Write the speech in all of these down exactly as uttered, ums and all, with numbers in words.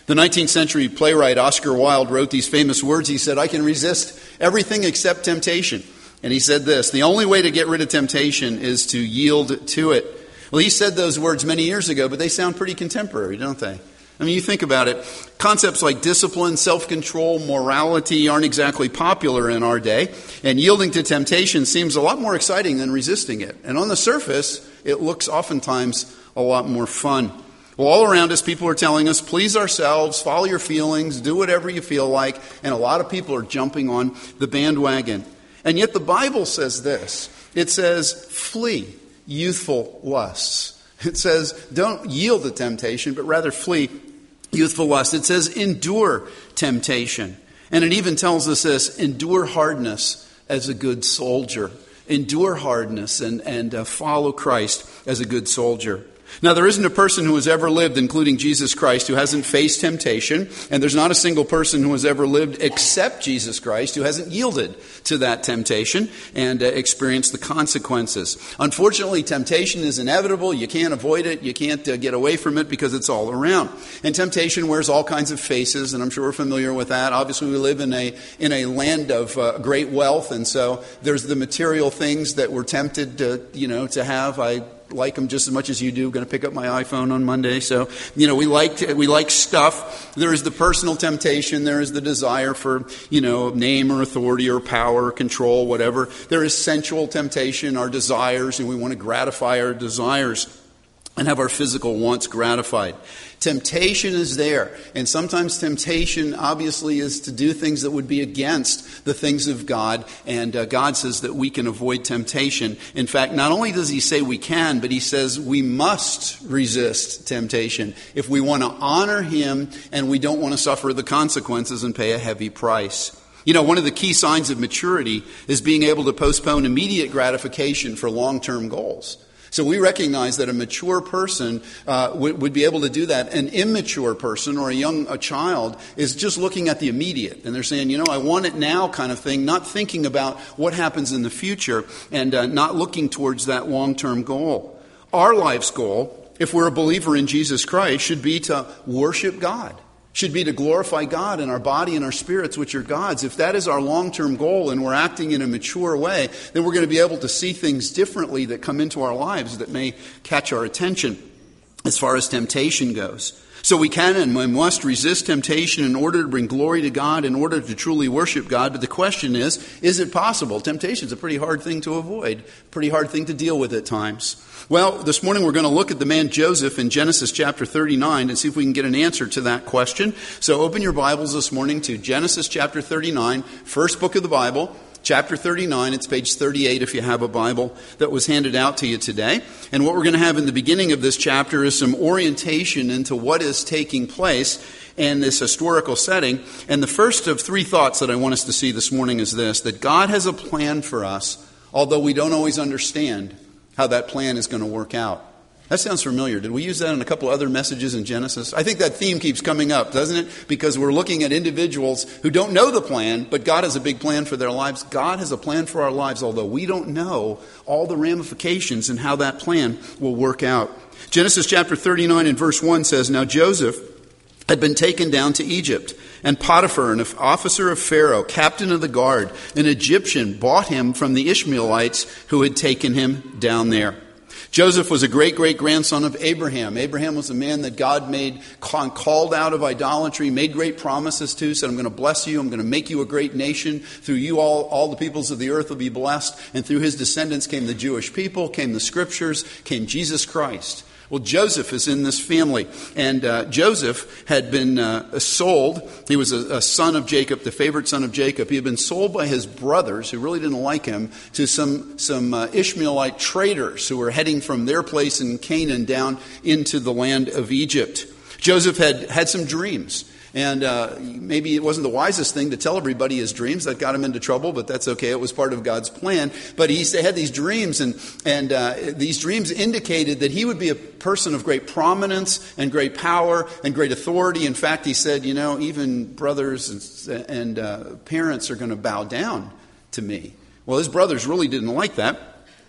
The nineteenth century playwright Oscar Wilde wrote these famous words. He said, "I can resist everything except temptation." And he said this: "The only way to get rid of temptation is to yield to it." Well, he said those words many years ago, but they sound pretty contemporary, don't they? I mean, you think about it. Concepts like discipline, self-control, morality aren't exactly popular in our day. And yielding to temptation seems a lot more exciting than resisting it. And on the surface, it looks oftentimes a lot more fun. Well, all around us, people are telling us, please ourselves, follow your feelings, do whatever you feel like. And a lot of people are jumping on the bandwagon. And yet the Bible says this. It says, flee youthful lusts. It says, don't yield to temptation, but rather flee youthful lust. It says, endure temptation. And it even tells us this, endure hardness as a good soldier. Endure hardness and, and uh, follow Christ as a good soldier. Now, there isn't a person who has ever lived, including Jesus Christ, who hasn't faced temptation. And there's not a single person who has ever lived except Jesus Christ who hasn't yielded to that temptation and uh, experienced the consequences. Unfortunately, temptation is inevitable. You can't avoid it. You can't uh, get away from it because it's all around. And temptation wears all kinds of faces, and I'm sure we're familiar with that. Obviously, we live in a in a land of uh, great wealth, and so there's the material things that we're tempted to, you know, to have. I like them just as much as you do. I'm going to pick up my iPhone on Monday. So, you know, we like we like stuff. There is the personal temptation. There is the desire for, you know, name or authority or power or control, whatever. There is sensual temptation, our desires, and we want to gratify our desires and have our physical wants gratified. Temptation is there, and sometimes temptation obviously is to do things that would be against the things of God, and uh, God says that we can avoid temptation. In fact, not only does he say we can, but he says we must resist temptation if we want to honor him and we don't want to suffer the consequences and pay a heavy price. You know, one of the key signs of maturity is being able to postpone immediate gratification for long-term goals. So we recognize that a mature person uh, would, would be able to do that. An immature person or a young a child is just looking at the immediate. And they're saying, you know, I want it now kind of thing, not thinking about what happens in the future and uh, not looking towards that long-term goal. Our life's goal, if we're a believer in Jesus Christ, should be to worship God. Should be to glorify God in our body and our spirits, which are God's. If that is our long-term goal and we're acting in a mature way, then we're going to be able to see things differently that come into our lives that may catch our attention as far as temptation goes. So we can and we must resist temptation in order to bring glory to God, in order to truly worship God. But the question is, is it possible? Temptation is a pretty hard thing to avoid, pretty hard thing to deal with at times. Well, this morning we're going to look at the man Joseph in Genesis chapter thirty-nine and see if we can get an answer to that question. So open your Bibles this morning to Genesis chapter thirty-nine, first book of the Bible, chapter thirty-nine. It's page thirty-eight if you have a Bible that was handed out to you today. And what we're going to have in the beginning of this chapter is some orientation into what is taking place in this historical setting. And the first of three thoughts that I want us to see this morning is this, that God has a plan for us, although we don't always understand how that plan is going to work out. That sounds familiar. Did we use that in a couple other messages in Genesis? I think that theme keeps coming up, doesn't it? Because we're looking at individuals who don't know the plan, but God has a big plan for their lives. God has a plan for our lives, although we don't know all the ramifications and how that plan will work out. Genesis chapter thirty-nine and verse one says, Now Joseph had been taken down to Egypt, and Potiphar, an officer of Pharaoh, captain of the guard, an Egyptian, bought him from the Ishmaelites who had taken him down there. Joseph was a great-great-grandson of Abraham. Abraham was a man that God made, called out of idolatry, made great promises to, said, I'm going to bless you, I'm going to make you a great nation. Through you all, all the peoples of the earth will be blessed. And through his descendants came the Jewish people, came the scriptures, came Jesus Christ. Well, Joseph is in this family, and uh, Joseph had been uh, sold. He was a, a son of Jacob, the favorite son of Jacob. He had been sold by his brothers, who really didn't like him, to some some uh, Ishmaelite traders who were heading from their place in Canaan down into the land of Egypt. Joseph had had some dreams. And uh, maybe it wasn't the wisest thing to tell everybody his dreams. That got him into trouble, but that's okay. It was part of God's plan. But he had these dreams, and, and uh, these dreams indicated that he would be a person of great prominence and great power and great authority. In fact, he said, you know, even brothers and, and uh, parents are going to bow down to me. Well, his brothers really didn't like that.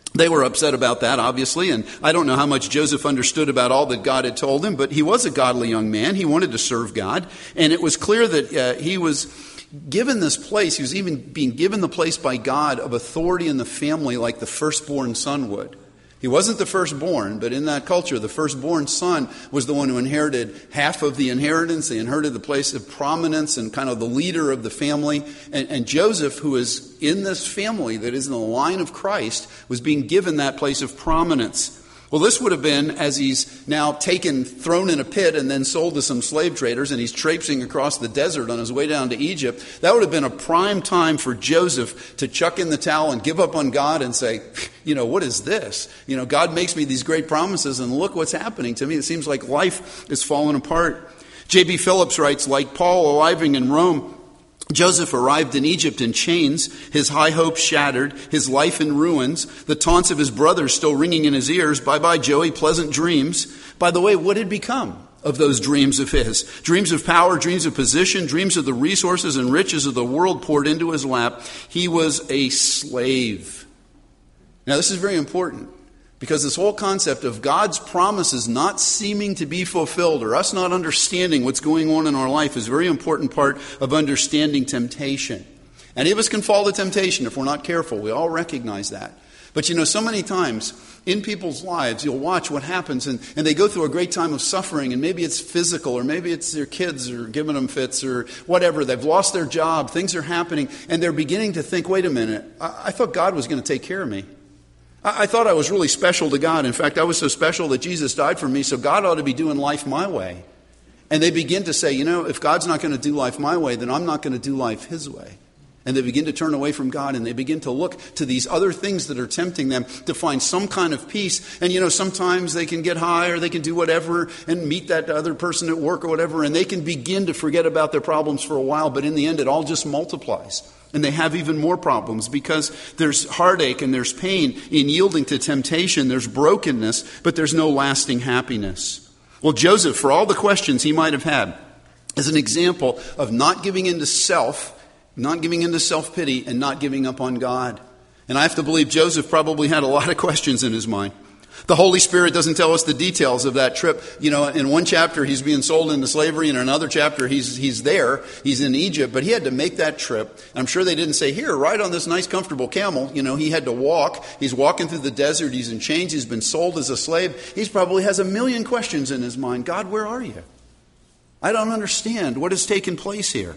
They were upset about that, obviously, and I don't know how much Joseph understood about all that God had told him, but he was a godly young man. He wanted to serve God, and it was clear that uh, he was given this place. He was even being given the place by God of authority in the family like the firstborn son would. He wasn't the firstborn, but in that culture, the firstborn son was the one who inherited half of the inheritance. He inherited the place of prominence and kind of the leader of the family. And, and Joseph, who is in this family that is in the line of Christ, was being given that place of prominence. Well, this would have been as he's now taken, thrown in a pit and then sold to some slave traders, and he's traipsing across the desert on his way down to Egypt. That would have been a prime time for Joseph to chuck in the towel and give up on God and say, you know, what is this? You know, God makes me these great promises, and look what's happening to me. It seems like life is falling apart. J B Phillips writes, like Paul arriving in Rome, Joseph arrived in Egypt in chains, his high hopes shattered, his life in ruins, the taunts of his brothers still ringing in his ears. Bye-bye, Joey, pleasant dreams. By the way, what had become of those dreams of his? Dreams of power, dreams of position, dreams of the resources and riches of the world poured into his lap. He was a slave. Now, this is very important, because this whole concept of God's promises not seeming to be fulfilled, or us not understanding what's going on in our life, is a very important part of understanding temptation. Any of us can fall to temptation if we're not careful. We all recognize that. But you know, so many times in people's lives, you'll watch what happens, and, and they go through a great time of suffering, and maybe it's physical, or maybe it's their kids are giving them fits, or whatever. They've lost their job, things are happening, and they're beginning to think, wait a minute, I, I thought God was going to take care of me. I thought I was really special to God. In fact, I was so special that Jesus died for me, so God ought to be doing life my way. And they begin to say, you know, if God's not going to do life my way, then I'm not going to do life His way. And they begin to turn away from God, and they begin to look to these other things that are tempting them to find some kind of peace. And, you know, sometimes they can get high, or they can do whatever and meet that other person at work or whatever, and they can begin to forget about their problems for a while, but in the end it all just multiplies. And they have even more problems because there's heartache and there's pain in yielding to temptation. There's brokenness, but there's no lasting happiness. Well, Joseph, for all the questions he might have had, is an example of not giving in to self, not giving in to self-pity, and not giving up on God. And I have to believe Joseph probably had a lot of questions in his mind. The Holy Spirit doesn't tell us the details of that trip. You know, in one chapter he's being sold into slavery, and in another chapter he's he's there, he's in Egypt, but he had to make that trip. I'm sure they didn't say, here, ride on this nice comfortable camel. You know, he had to walk. He's walking through the desert. He's in chains. He's been sold as a slave. He probably has a million questions in his mind. God, where are you? I don't understand what has taken place here.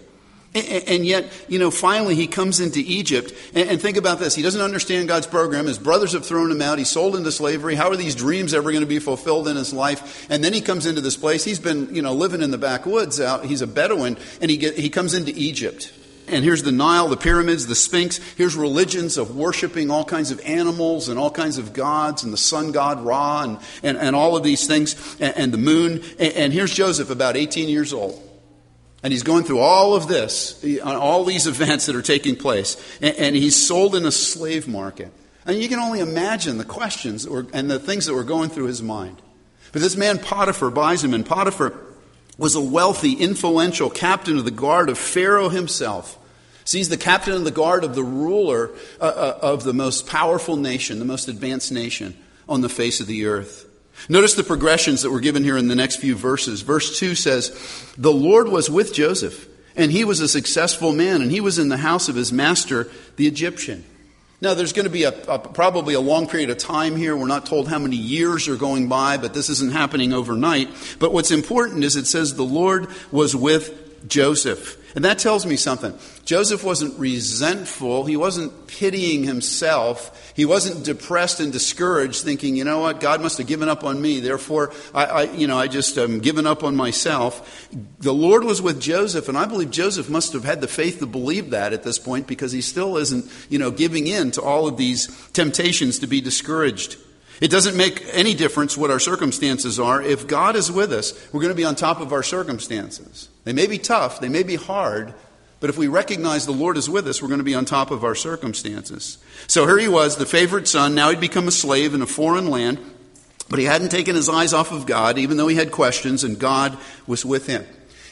And yet, you know, finally he comes into Egypt. And think about this. He doesn't understand God's program. His brothers have thrown him out. He's sold into slavery. How are these dreams ever going to be fulfilled in his life? And then he comes into this place. He's been, you know, living in the backwoods out. He's a Bedouin. And he get, he comes into Egypt. And here's the Nile, the pyramids, the Sphinx. Here's religions of worshiping all kinds of animals and all kinds of gods, and the sun god Ra, and, and, and all of these things, and, and the moon. And, and here's Joseph, about eighteen years old. And he's going through all of this, all these events that are taking place. And, and he's sold in a slave market. And you can only imagine the questions that were, and the things that were going through his mind. But this man Potiphar buys him, and Potiphar was a wealthy, influential captain of the guard of Pharaoh himself. See, he's the captain of the guard of the ruler uh, uh, of the most powerful nation, the most advanced nation on the face of the earth. Notice the progressions that were given here in the next few verses. Verse two says, the Lord was with Joseph, and he was a successful man, and he was in the house of his master, the Egyptian. Now, there's going to be a, a probably a long period of time here. We're not told how many years are going by, but this isn't happening overnight. But what's important is it says the Lord was with Joseph. And that tells me something. Joseph wasn't resentful. He wasn't pitying himself. He wasn't depressed and discouraged, thinking, you know what, God must have given up on me. Therefore, I, I you know, I just am um, given up on myself. The Lord was with Joseph, and I believe Joseph must have had the faith to believe that at this point, because he still isn't, you know, giving in to all of these temptations to be discouraged. It doesn't make any difference what our circumstances are. If God is with us, we're going to be on top of our circumstances. They may be tough, they may be hard, but if we recognize the Lord is with us, we're going to be on top of our circumstances. So here he was, the favorite son. Now he'd become a slave in a foreign land, but he hadn't taken his eyes off of God, even though he had questions, and God was with him.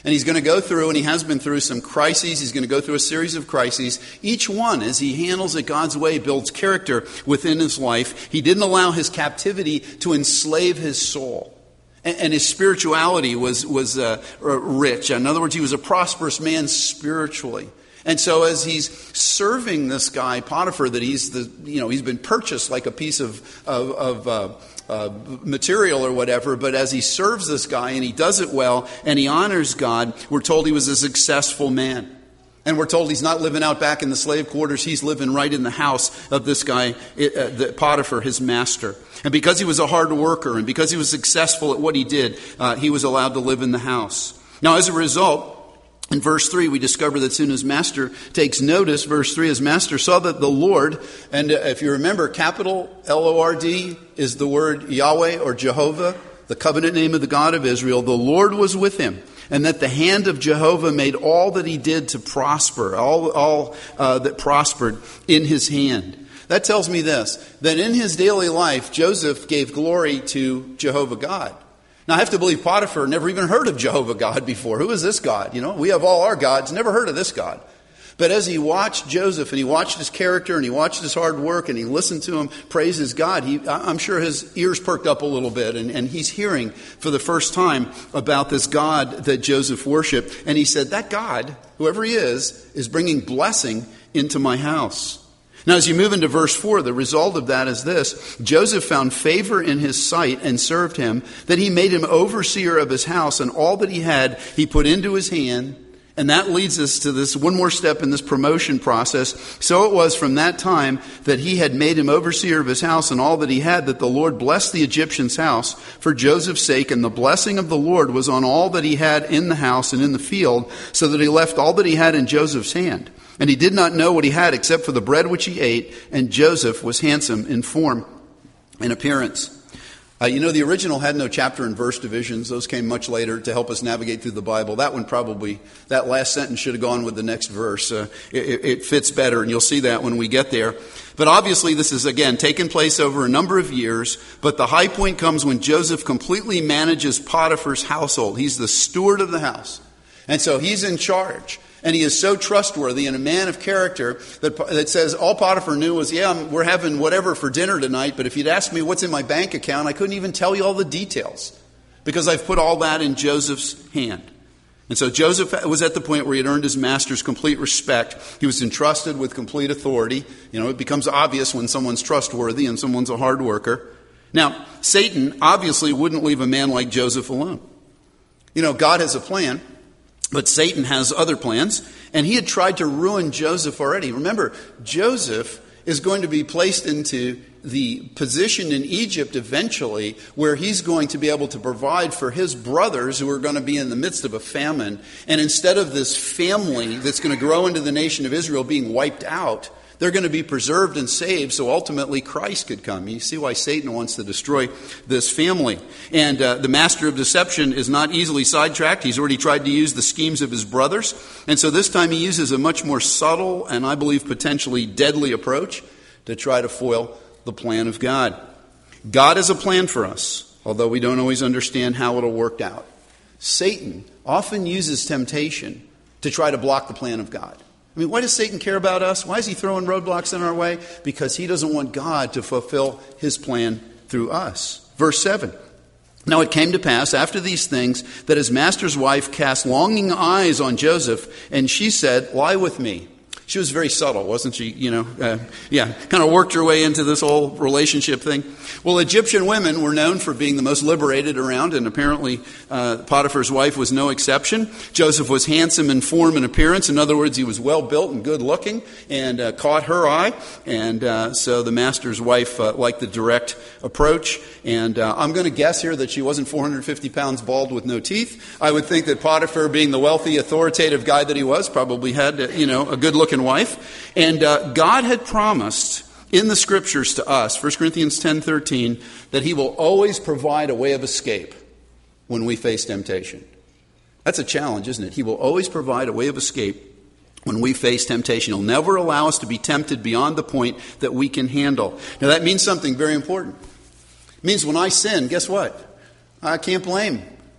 And he's going to go through, and he has been through some crises. He's going to go through a series of crises. Each one, as he handles it God's way, builds character within his life. He didn't allow his captivity to enslave his soul. And, and his spirituality was, was uh, rich. In other words, he was a prosperous man spiritually. And so as he's serving this guy, Potiphar, that he's the, you know, he's been purchased like a piece of, of, of uh, uh, material or whatever, but as he serves this guy and he does it well and he honors God, we're told he was a successful man. And we're told he's not living out back in the slave quarters. He's living right in the house of this guy, uh, the Potiphar, his master. And because he was a hard worker and because he was successful at what he did, uh, he was allowed to live in the house. Now, as a result, in verse three, we discover that soon his master takes notice. Verse three, his master saw that the Lord, and if you remember, capital L O R D is the word Yahweh or Jehovah, the covenant name of the God of Israel. The Lord was with him, and that the hand of Jehovah made all that he did to prosper, all, all uh, that prospered in his hand. That tells me this, that in his daily life, Joseph gave glory to Jehovah God. Now, I have to believe Potiphar never even heard of Jehovah God before. Who is this God? You know, we have all our gods, never heard of this God. But as he watched Joseph and he watched his character and he watched his hard work and he listened to him praise his God, he, I'm sure his ears perked up a little bit. And, and he's hearing for the first time about this God that Joseph worshiped. And he said, that God, whoever he is, is bringing blessing into my house. Now, as you move into verse four, the result of that is this. Joseph found favor in his sight and served him, that he made him overseer of his house, and all that he had he put into his hand. And that leads us to this one more step in this promotion process. So it was from that time that he had made him overseer of his house and all that he had, that the Lord blessed the Egyptian's house for Joseph's sake. And the blessing of the Lord was on all that he had in the house and in the field, so that he left all that he had in Joseph's hand. And he did not know what he had except for the bread which he ate. And Joseph was handsome in form and appearance. Uh, you know, the original had no chapter and verse divisions. Those came much later to help us navigate through the Bible. That one probably, that last sentence should have gone with the next verse. Uh, it, it fits better, and you'll see that when we get there. But obviously this is, again, taken place over a number of years. But the high point comes when Joseph completely manages Potiphar's household. He's the steward of the house. And so he's in charge. And he is so trustworthy and a man of character that, that says all Potiphar knew was, yeah, we're having whatever for dinner tonight, but if you'd ask me what's in my bank account, I couldn't even tell you all the details because I've put all that in Joseph's hand. And so Joseph was at the point where he had earned his master's complete respect. He was entrusted with complete authority. You know, it becomes obvious when someone's trustworthy and someone's a hard worker. Now, Satan obviously wouldn't leave a man like Joseph alone. You know, God has a plan. But Satan has other plans, and he had tried to ruin Joseph already. Remember, Joseph is going to be placed into the position in Egypt eventually where he's going to be able to provide for his brothers who are going to be in the midst of a famine. And instead of this family that's going to grow into the nation of Israel being wiped out, they're going to be preserved and saved so ultimately Christ could come. You see why Satan wants to destroy this family. And uh, the master of deception is not easily sidetracked. He's already tried to use the schemes of his brothers. And so this time he uses a much more subtle and I believe potentially deadly approach to try to foil the plan of God. God has a plan for us, although we don't always understand how it'll work out. Satan often uses temptation to try to block the plan of God. I mean, why does Satan care about us? Why is he throwing roadblocks in our way? Because he doesn't want God to fulfill his plan through us. Verse seven. Now it came to pass after these things that his master's wife cast longing eyes on Joseph, and she said, lie with me. She was very subtle, wasn't she? You know, uh, yeah, kind of worked her way into this whole relationship thing. Well, Egyptian women were known for being the most liberated around, and apparently uh, Potiphar's wife was no exception. Joseph was handsome in form and appearance. In other words, he was well built and good looking, and uh, caught her eye. And uh, so the master's wife uh, liked the direct approach. And uh, I'm going to guess here that she wasn't four hundred fifty pounds bald with no teeth. I would think that Potiphar, being the wealthy, authoritative guy that he was, probably had, uh, you know, a good-looking wife. And uh, God had promised in the scriptures to us, First Corinthians ten thirteen, that he will always provide a way of escape when we face temptation. That's a challenge, isn't it? He will always provide a way of escape when we face temptation. He'll never allow us to be tempted beyond the point that we can handle. Now that means something very important. It means when I sin, guess what? I can't blame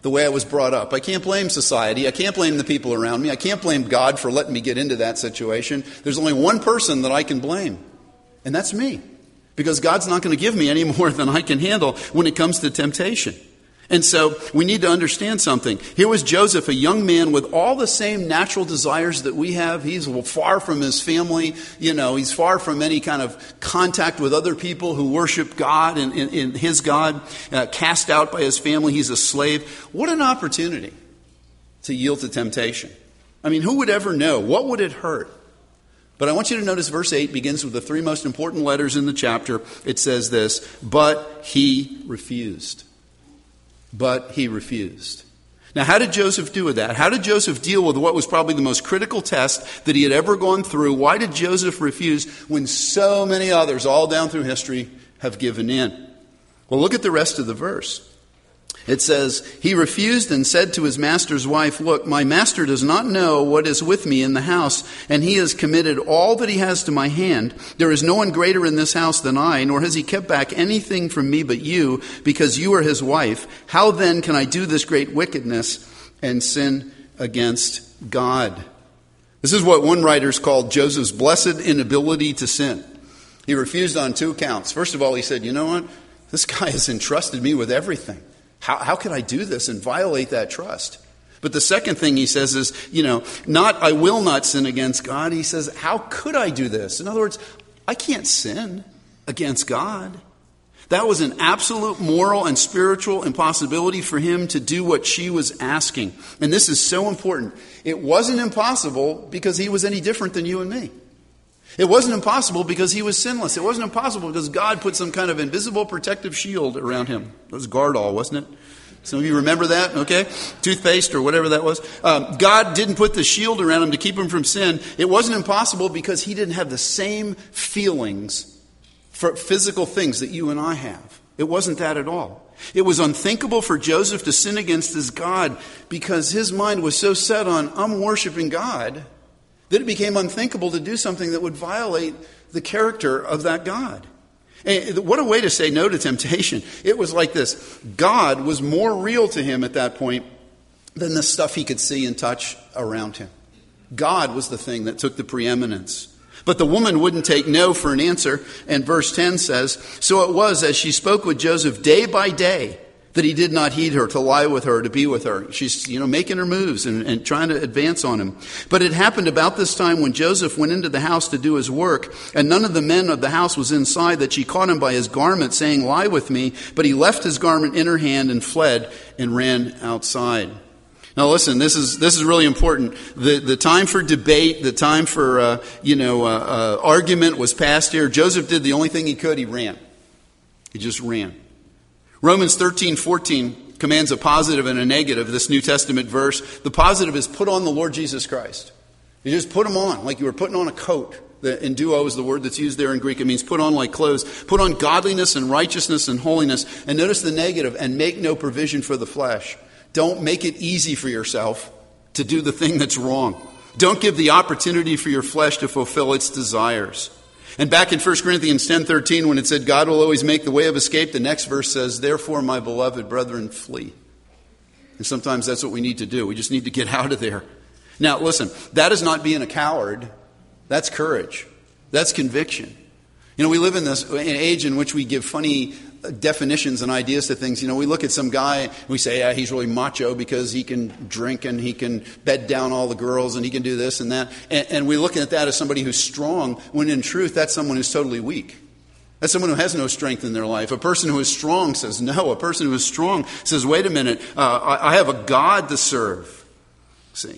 the way I was brought up. I can't blame society. I can't blame the people around me. I can't blame God for letting me get into that situation. There's only one person that I can blame, and that's me. Because God's not going to give me any more than I can handle when it comes to temptation. And so we need to understand something. Here was Joseph, a young man with all the same natural desires that we have. He's far from his family. You know, he's far from any kind of contact with other people who worship God and, and, and his God, uh, cast out by his family. He's a slave. What an opportunity to yield to temptation. I mean, who would ever know? What would it hurt? But I want you to notice verse eight begins with the three most important letters in the chapter. It says this, but he refused. But he refused. Now, how did Joseph do with that? How did Joseph deal with what was probably the most critical test that he had ever gone through? Why did Joseph refuse when so many others all down through history have given in? Well, look at the rest of the verse. It says, he refused and said to his master's wife, look, my master does not know what is with me in the house, and he has committed all that he has to my hand. There is no one greater in this house than I, nor has he kept back anything from me but you, because you are his wife. How then can I do this great wickedness and sin against God? This is what one writer's called Joseph's blessed inability to sin. He refused on two counts. First of all, he said, you know what? This guy has entrusted me with everything. How, how could I do this and violate that trust? But the second thing he says is, you know, not I will not sin against God. He says, how could I do this? In other words, I can't sin against God. That was an absolute moral and spiritual impossibility for him to do what she was asking. And this is so important. It wasn't impossible because he was any different than you and me. It wasn't impossible because he was sinless. It wasn't impossible because God put some kind of invisible protective shield around him. It was Gardol, wasn't it? Some of you remember that, okay? Toothpaste or whatever that was. Um, God didn't put the shield around him to keep him from sin. It wasn't impossible because he didn't have the same feelings for physical things that you and I have. It wasn't that at all. It was unthinkable for Joseph to sin against his God because his mind was so set on, I'm worshiping God, that it became unthinkable to do something that would violate the character of that God. And what a way to say no to temptation. It was like this. God was more real to him at that point than the stuff he could see and touch around him. God was the thing that took the preeminence. But the woman wouldn't take no for an answer. And verse ten says, so it was as she spoke with Joseph day by day that he did not heed her, to lie with her, to be with her. She's, you know, making her moves and, and trying to advance on him. But it happened about this time when Joseph went into the house to do his work, and none of the men of the house was inside, that she caught him by his garment, saying, lie with me. But he left his garment in her hand and fled and ran outside. Now listen, this is this is really important. The the time for debate, the time for uh, you know uh, uh, argument was past here. Joseph did the only thing he could. He ran. He just ran. Romans thirteen fourteen commands a positive and a negative, this New Testament verse. The positive is put on the Lord Jesus Christ. You just put him on like you were putting on a coat. The enduo is the word that's used there in Greek. It means put on like clothes. Put on godliness and righteousness and holiness. And notice the negative, and make no provision for the flesh. Don't make it easy for yourself to do the thing that's wrong. Don't give the opportunity for your flesh to fulfill its desires. And back in First Corinthians ten thirteen, when it said God will always make the way of escape, the next verse says, therefore, my beloved brethren, flee. And sometimes that's what we need to do. We just need to get out of there. Now, listen, that is not being a coward. That's courage. That's conviction. You know, we live in this in an age in which we give funny definitions and ideas to things. You know, we look at some guy and we say, yeah, he's really macho because he can drink and he can bed down all the girls and he can do this and that. And, and we look at that as somebody who's strong, when in truth, that's someone who's totally weak. That's someone who has no strength in their life. A person who is strong says no. A person who is strong says, wait a minute, uh, I, I have a God to serve. See,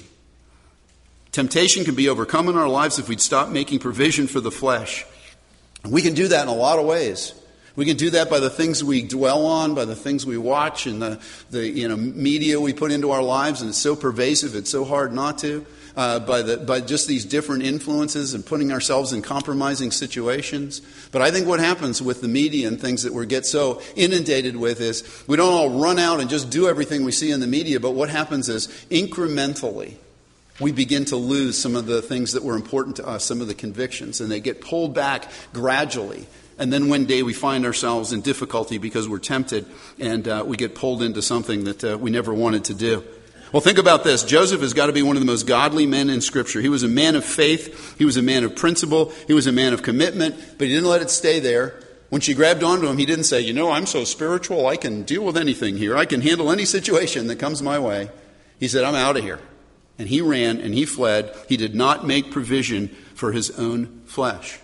temptation can be overcome in our lives if we'd stop making provision for the flesh. And we can do that in a lot of ways. We can do that by the things we dwell on, by the things we watch, and the, the you know media we put into our lives, and it's so pervasive, it's so hard not to. Uh, by the by just these different influences and putting ourselves in compromising situations. But I think what happens with the media and things that we get so inundated with is we don't all run out and just do everything we see in the media, but what happens is incrementally, we begin to lose some of the things that were important to us, some of the convictions, and they get pulled back gradually. And then one day we find ourselves in difficulty because we're tempted, and uh, we get pulled into something that uh, we never wanted to do. Well, think about this. Joseph has got to be one of the most godly men in Scripture. He was a man of faith. He was a man of principle. He was a man of commitment, but he didn't let it stay there. When she grabbed onto him, he didn't say, you know, I'm so spiritual, I can deal with anything here. I can handle any situation that comes my way. He said, I'm out of here. And he ran and he fled. He did not make provision for his own flesh.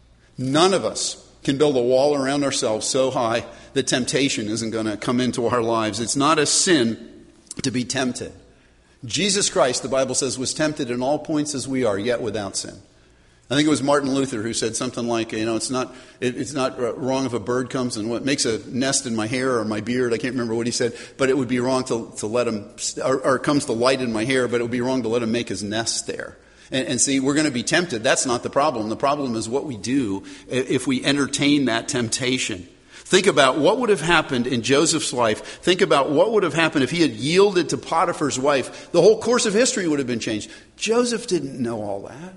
None of us can build a wall around ourselves so high that temptation isn't going to come into our lives. It's not a sin to be tempted. Jesus Christ, the Bible says, was tempted in all points as we are, yet without sin. I think it was Martin Luther who said something like, you know, it's not it, it's not wrong if a bird comes and what makes a nest in my hair or my beard. I can't remember what he said, but it would be wrong to, to let him, or, or comes the light in my hair, but it would be wrong to let him make his nest there. And, and see, we're going to be tempted. That's not the problem. The problem is what we do if we entertain that temptation. Think about what would have happened in Joseph's life. Think about what would have happened if he had yielded to Potiphar's wife. The whole course of history would have been changed. Joseph didn't know all that.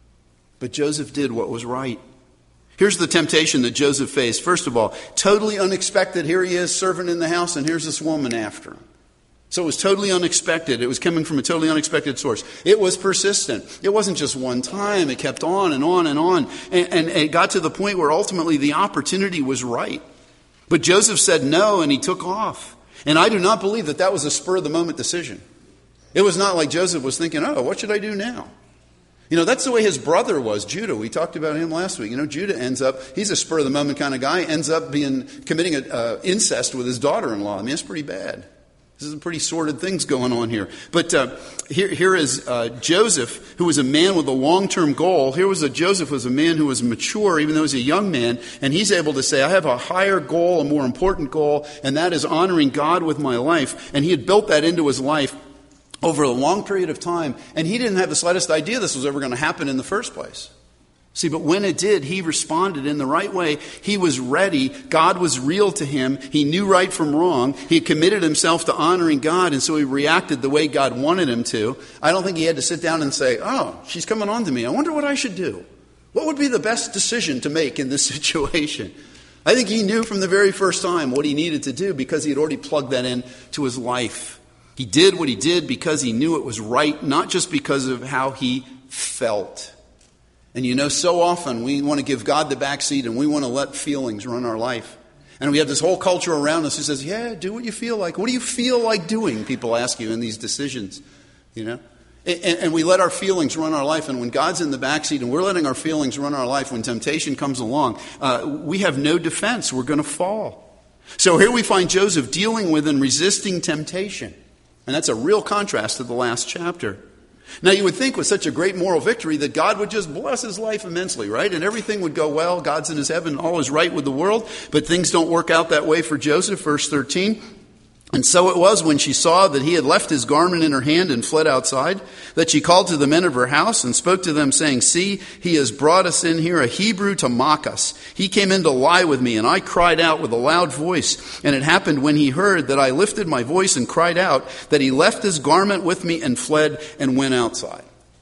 But Joseph did what was right. Here's the temptation that Joseph faced. First of all, totally unexpected. Here he is, serving in the house, and here's this woman after him. So it was totally unexpected. It was coming from a totally unexpected source. It was persistent. It wasn't just one time. It kept on and on and on. And, and it got to the point where ultimately the opportunity was right. But Joseph said no, and he took off. And I do not believe that that was a spur-of-the-moment decision. It was not like Joseph was thinking, oh, what should I do now? You know, that's the way his brother was, Judah. We talked about him last week. You know, Judah ends up, he's a spur-of-the-moment kind of guy, ends up being committing a, uh, incest with his daughter-in-law. I mean, that's pretty bad. This is some pretty sordid things going on here. But uh, here, here is uh, Joseph, who was a man with a long-term goal. Here was a Joseph was a man who was mature, even though he was a young man. And he's able to say, I have a higher goal, a more important goal, and that is honoring God with my life. And he had built that into his life over a long period of time, and he didn't have the slightest idea this was ever going to happen in the first place. See, but when it did, he responded in the right way. He was ready. God was real to him. He knew right from wrong. He committed himself to honoring God, and so he reacted the way God wanted him to. I don't think he had to sit down and say, oh, she's coming on to me. I wonder what I should do. What would be the best decision to make in this situation? I think he knew from the very first time what he needed to do because he had already plugged that in to his life. He did what he did because he knew it was right, not just because of how he felt. And you know, so often we want to give God the backseat and we want to let feelings run our life. And we have this whole culture around us who says, yeah, do what you feel like. What do you feel like doing? People ask you in these decisions, you know. And, and we let our feelings run our life. And when God's in the backseat and we're letting our feelings run our life, when temptation comes along, uh, we have no defense. We're going to fall. So here we find Joseph dealing with and resisting temptation. And that's a real contrast to the last chapter. Now you would think with such a great moral victory that God would just bless his life immensely, right? And everything would go well. God's in his heaven, all is right with the world. But things don't work out that way for Joseph. Verse thirteen. And so it was when she saw that he had left his garment in her hand and fled outside, that she called to the men of her house and spoke to them, saying, see, he has brought us in here a Hebrew to mock us. He came in to lie with me, and I cried out with a loud voice. And it happened when he heard that I lifted my voice and cried out, that he left his garment with me and fled and went outside.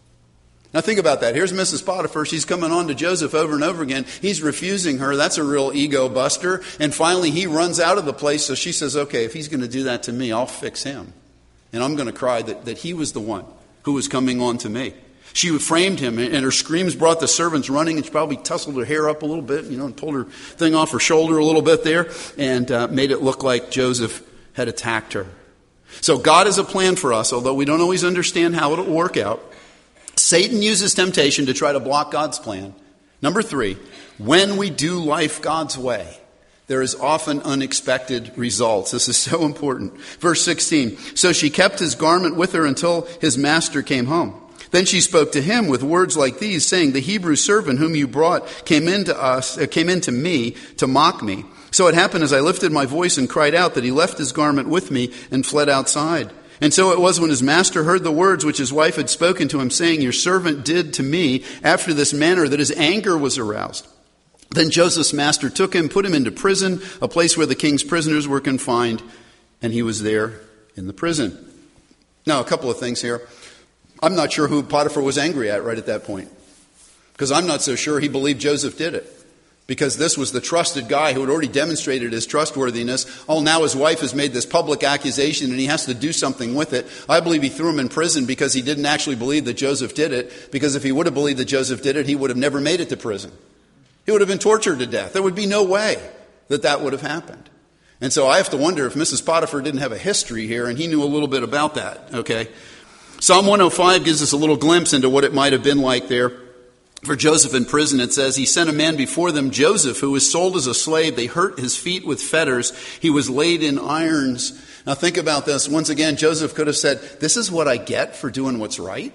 Now think about that. Here's Missus Potiphar. She's coming on to Joseph over and over again. He's refusing her. That's a real ego buster. And finally he runs out of the place. So she says, okay, if he's going to do that to me, I'll fix him. And I'm going to cry that, that he was the one who was coming on to me. She framed him, and her screams brought the servants running, and she probably tussled her hair up a little bit, you know, and pulled her thing off her shoulder a little bit there, and uh, made it look like Joseph had attacked her. So God has a plan for us, although we don't always understand how it'll work out. Satan uses temptation to try to block God's plan. Number three, when we do life God's way, there is often unexpected results. This is so important. Verse sixteen, so she kept his garment with her until his master came home. Then she spoke to him with words like these, saying, the Hebrew servant whom you brought came into us, uh, came into me to mock me. So it happened as I lifted my voice and cried out that he left his garment with me and fled outside. And so it was when his master heard the words which his wife had spoken to him, saying, your servant did to me after this manner, that his anger was aroused. Then Joseph's master took him, put him into prison, a place where the king's prisoners were confined, and he was there in the prison. Now, a couple of things here. I'm not sure who Potiphar was angry at right at that point, because I'm not so sure he believed Joseph did it. Because this was the trusted guy who had already demonstrated his trustworthiness. Oh, now his wife has made this public accusation and he has to do something with it. I believe he threw him in prison because he didn't actually believe that Joseph did it. Because if he would have believed that Joseph did it, he would have never made it to prison. He would have been tortured to death. There would be no way that that would have happened. And so I have to wonder if Missus Potiphar didn't have a history here and he knew a little bit about that. Okay. Psalm one oh five gives us a little glimpse into what it might have been like there. For Joseph in prison, it says, he sent a man before them, Joseph, who was sold as a slave. They hurt his feet with fetters. He was laid in irons. Now think about this. Once again, Joseph could have said, this is what I get for doing what's right.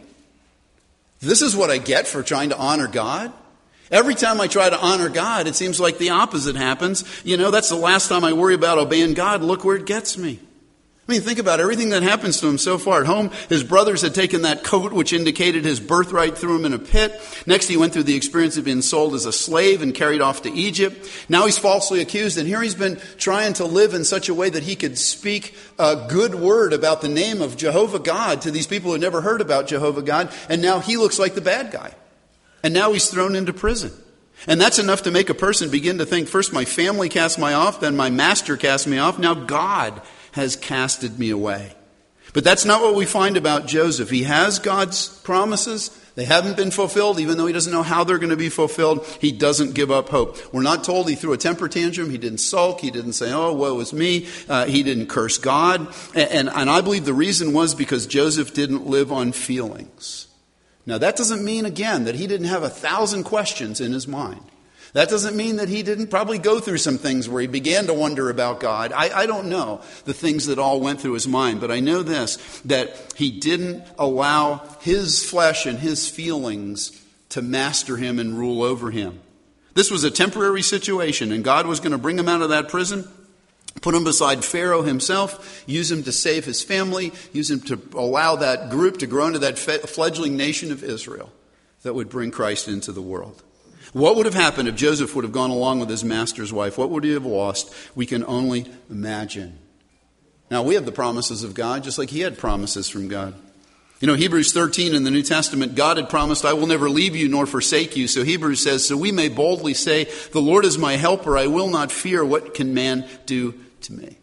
This is what I get for trying to honor God. Every time I try to honor God, it seems like the opposite happens. You know, that's the last time I worry about obeying God. Look where it gets me. I mean, think about everything that happens to him so far. At home, his brothers had taken that coat which indicated his birthright, threw him in a pit. Next, he went through the experience of being sold as a slave and carried off to Egypt. Now he's falsely accused, and here he's been trying to live in such a way that he could speak a good word about the name of Jehovah God to these people who never heard about Jehovah God, and now he looks like the bad guy. And now he's thrown into prison. And that's enough to make a person begin to think, first my family cast me off, then my master cast me off, now God has casted me away. But that's not what we find about Joseph. He has God's promises. They haven't been fulfilled, even though he doesn't know how they're going to be fulfilled. He doesn't give up hope. We're not told he threw a temper tantrum. He didn't sulk. He didn't say, oh, woe is me. Uh, he didn't curse God. And, and, and I believe the reason was because Joseph didn't live on feelings. Now, that doesn't mean, again, that he didn't have a thousand questions in his mind. That doesn't mean that he didn't probably go through some things where he began to wonder about God. I, I don't know the things that all went through his mind, but I know this, that he didn't allow his flesh and his feelings to master him and rule over him. This was a temporary situation, and God was going to bring him out of that prison, put him beside Pharaoh himself, use him to save his family, use him to allow that group to grow into that fledgling nation of Israel that would bring Christ into the world. What would have happened if Joseph would have gone along with his master's wife? What would he have lost? We can only imagine. Now, we have the promises of God, just like he had promises from God. You know, Hebrews thirteen in the New Testament, God had promised, I will never leave you nor forsake you. So Hebrews says, so we may boldly say, the Lord is my helper. I will not fear. What can man do to me?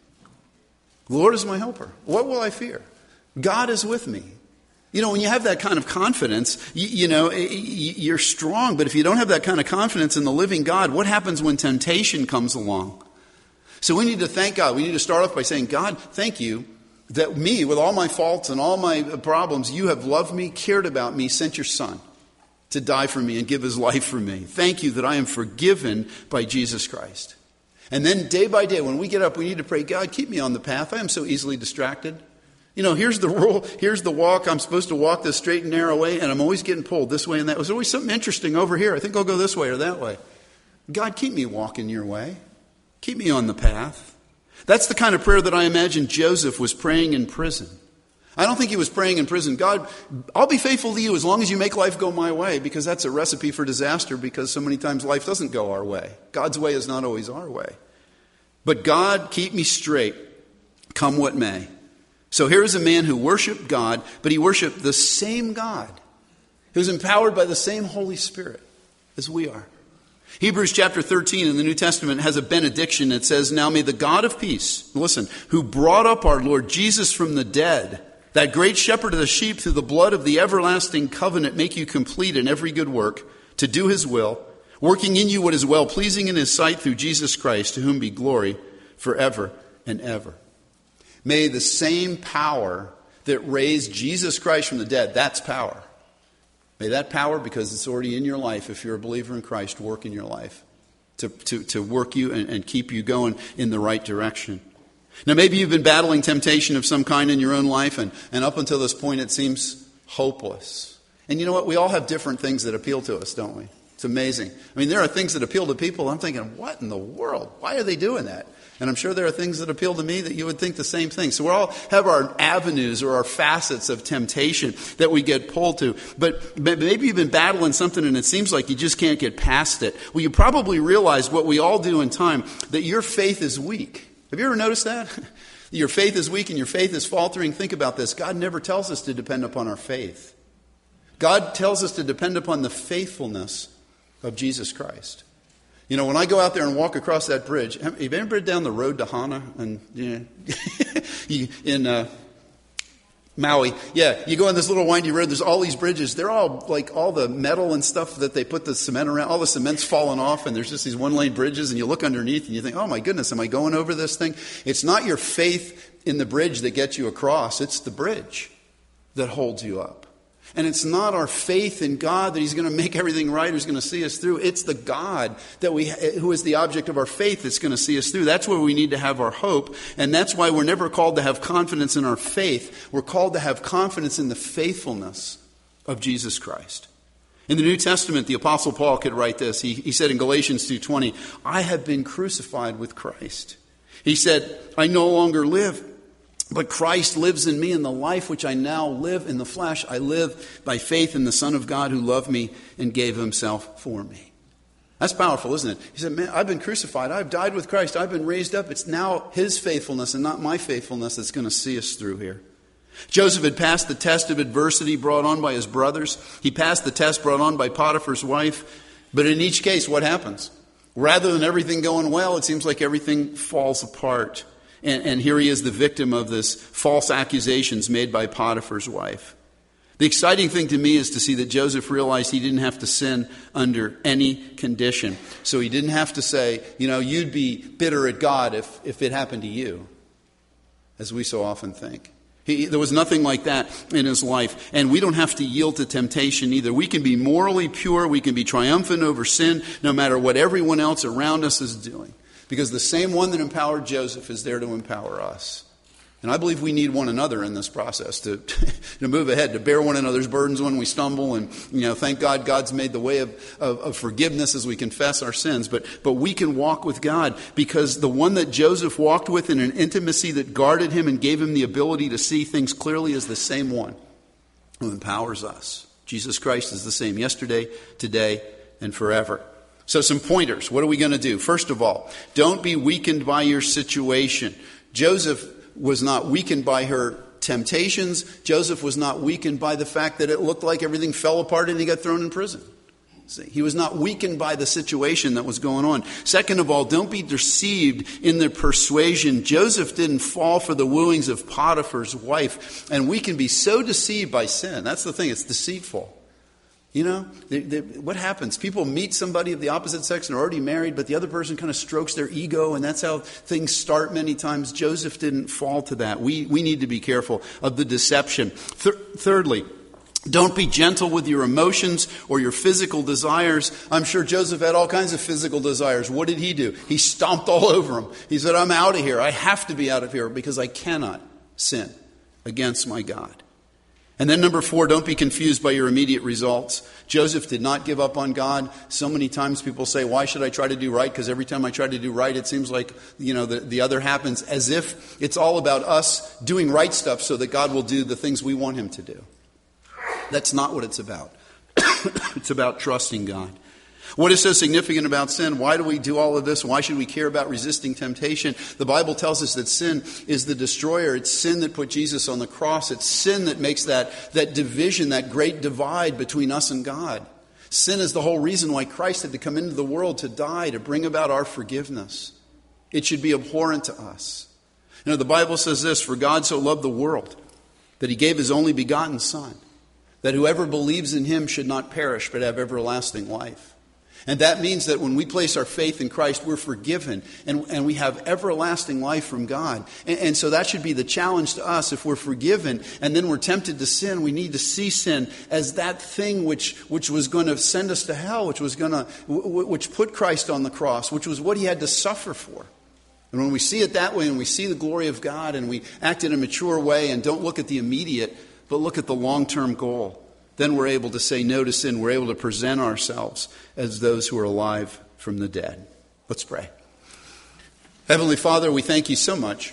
The Lord is my helper. What will I fear? God is with me. You know, when you have that kind of confidence, you, you know, you're strong. But if you don't have that kind of confidence in the living God, what happens when temptation comes along? So we need to thank God. We need to start off by saying, God, thank you that me, with all my faults and all my problems, you have loved me, cared about me, sent your son to die for me and give his life for me. Thank you that I am forgiven by Jesus Christ. And then day by day, when we get up, we need to pray, God, keep me on the path. I am so easily distracted. You know, here's the rule, here's the walk. I'm supposed to walk this straight and narrow way, and I'm always getting pulled this way and that. There's always something interesting over here. I think I'll go this way or that way. God, keep me walking your way. Keep me on the path. That's the kind of prayer that I imagine Joseph was praying in prison. I don't think he was praying in prison, God, I'll be faithful to you as long as you make life go my way, because that's a recipe for disaster, because so many times life doesn't go our way. God's way is not always our way. But God, keep me straight, come what may. So here is a man who worshiped God, but he worshiped the same God, who was empowered by the same Holy Spirit as we are. Hebrews chapter thirteen in the New Testament has a benediction that says, now may the God of peace, listen, who brought up our Lord Jesus from the dead, that great shepherd of the sheep through the blood of the everlasting covenant, make you complete in every good work, to do his will, working in you what is well-pleasing in his sight through Jesus Christ, to whom be glory forever and ever. May the same power that raised Jesus Christ from the dead, that's power. May that power, because it's already in your life, if you're a believer in Christ, work in your life. To, to, to work you and, and keep you going in the right direction. Now maybe you've been battling temptation of some kind in your own life, and, and up until this point it seems hopeless. And you know what? We all have different things that appeal to us, don't we? It's amazing. I mean, there are things that appeal to people. I'm thinking, what in the world? Why are they doing that? And I'm sure there are things that appeal to me that you would think the same thing. So we all have our avenues or our facets of temptation that we get pulled to. But maybe you've been battling something and it seems like you just can't get past it. Well, you probably realize what we all do in time, that your faith is weak. Have you ever noticed that? Your faith is weak and your faith is faltering. Think about this. God never tells us to depend upon our faith. God tells us to depend upon the faithfulness of Jesus Christ. You know, when I go out there and walk across that bridge, have you ever been down the road to Hana and you know, in uh, Maui? Yeah, you go on this little windy road. There's all these bridges. They're all like all the metal and stuff that they put the cement around. All the cement's falling off, and there's just these one-lane bridges. And you look underneath, and you think, "Oh my goodness, am I going over this thing?" It's not your faith in the bridge that gets you across. It's the bridge that holds you up. And it's not our faith in God that He's going to make everything right, who's going to see us through. It's the God that we, who is the object of our faith that's going to see us through. That's where we need to have our hope. And that's why we're never called to have confidence in our faith. We're called to have confidence in the faithfulness of Jesus Christ. In the New Testament, the Apostle Paul could write this. He, he said in Galatians two twenty, I have been crucified with Christ. He said, I no longer live, but Christ lives in me, and the life which I now live in the flesh, I live by faith in the Son of God who loved me and gave Himself for me. That's powerful, isn't it? He said, man, I've been crucified. I've died with Christ. I've been raised up. It's now His faithfulness and not my faithfulness that's going to see us through here. Joseph had passed the test of adversity brought on by his brothers. He passed the test brought on by Potiphar's wife. But in each case, what happens? Rather than everything going well, it seems like everything falls apart. And, and here he is, the victim of this false accusations made by Potiphar's wife. The exciting thing to me is to see that Joseph realized he didn't have to sin under any condition. So he didn't have to say, you know, you'd be bitter at God if, if it happened to you, as we so often think. He, there was nothing like that in his life. And we don't have to yield to temptation either. We can be morally pure. We can be triumphant over sin, no matter what everyone else around us is doing. Because the same one that empowered Joseph is there to empower us. And I believe we need one another in this process to, to move ahead, to bear one another's burdens when we stumble. And, you know, thank God God's made the way of, of, of forgiveness as we confess our sins. But, but we can walk with God because the one that Joseph walked with in an intimacy that guarded him and gave him the ability to see things clearly is the same one who empowers us. Jesus Christ is the same yesterday, today, and forever. So some pointers. What are we going to do? First of all, don't be weakened by your situation. Joseph was not weakened by her temptations. Joseph was not weakened by the fact that it looked like everything fell apart and he got thrown in prison. See, he was not weakened by the situation that was going on. Second of all, don't be deceived in the persuasion. Joseph didn't fall for the wooings of Potiphar's wife. And we can be so deceived by sin. That's the thing. It's deceitful. You know, they, they, what happens? People meet somebody of the opposite sex and are already married, but the other person kind of strokes their ego, and that's how things start many times. Joseph didn't fall to that. We we need to be careful of the deception. Th- thirdly, don't be gentle with your emotions or your physical desires. I'm sure Joseph had all kinds of physical desires. What did he do? He stomped all over them. He said, I'm out of here. I have to be out of here because I cannot sin against my God. And then number four, don't be confused by your immediate results. Joseph did not give up on God. So many times people say, why should I try to do right? Because every time I try to do right, it seems like, you know, the, the other happens, as if it's all about us doing right stuff so that God will do the things we want Him to do. That's not what it's about. It's about trusting God. What is so significant about sin? Why do we do all of this? Why should we care about resisting temptation? The Bible tells us that sin is the destroyer. It's sin that put Jesus on the cross. It's sin that makes that, that division, that great divide between us and God. Sin is the whole reason why Christ had to come into the world to die, to bring about our forgiveness. It should be abhorrent to us. You know, the Bible says this, for God so loved the world that He gave His only begotten Son, that whoever believes in Him should not perish but have everlasting life. And that means that when we place our faith in Christ, we're forgiven and, and we have everlasting life from God. And, and so that should be the challenge to us. If we're forgiven and then we're tempted to sin, we need to see sin as that thing which, which was going to send us to hell, which was going to, which put Christ on the cross, which was what He had to suffer for. And when we see it that way and we see the glory of God and we act in a mature way and don't look at the immediate, but look at the long-term goal, then we're able to say no to sin. We're able to present ourselves as those who are alive from the dead. Let's pray. Heavenly Father, we thank You so much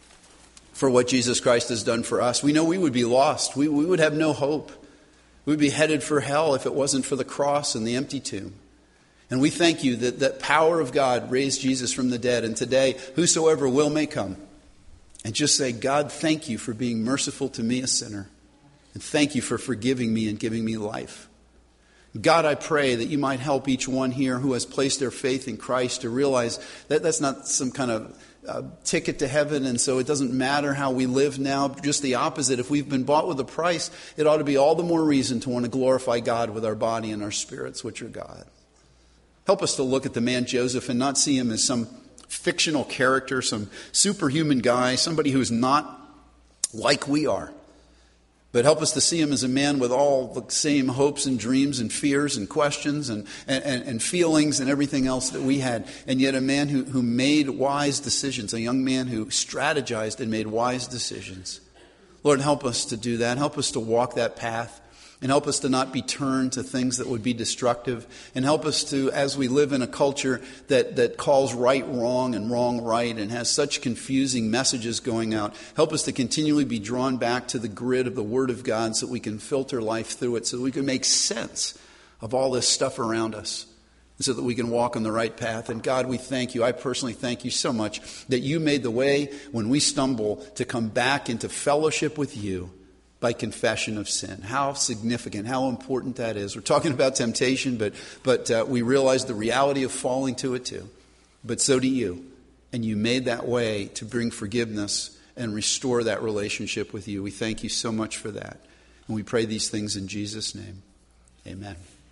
for what Jesus Christ has done for us. We know we would be lost. We, we would have no hope. We would be headed for hell if it wasn't for the cross and the empty tomb. And we thank You that that power of God raised Jesus from the dead. And today, whosoever will may come and just say, God, thank You for being merciful to me, a sinner. And thank you for forgiving me and giving me life. God, I pray that you might help each one here who has placed their faith in Christ to realize that that's not some kind of uh, ticket to heaven, and so it doesn't matter how we live now. Just the opposite. If we've been bought with a price, it ought to be all the more reason to want to glorify God with our body and our spirits, which are God. Help us to look at the man Joseph and not see him as some fictional character, some superhuman guy, somebody who is not like we are. But help us to see him as a man with all the same hopes and dreams and fears and questions and, and, and feelings and everything else that we had. And yet a man who, who made wise decisions, a young man who strategized and made wise decisions. Lord, help us to do that. Help us to walk that path. And help us to not be turned to things that would be destructive. And help us to, as we live in a culture that, that calls right wrong and wrong right and has such confusing messages going out, help us to continually be drawn back to the grid of the Word of God so that we can filter life through it, so that we can make sense of all this stuff around us, so that we can walk on the right path. And God, we thank you. I personally thank you so much that you made the way when we stumble to come back into fellowship with you by confession of sin. How significant, how important that is. We're talking about temptation, but but uh, we realize the reality of falling to it too. But so do you. And you made that way to bring forgiveness and restore that relationship with you. We thank you so much for that. And we pray these things in Jesus' name. Amen.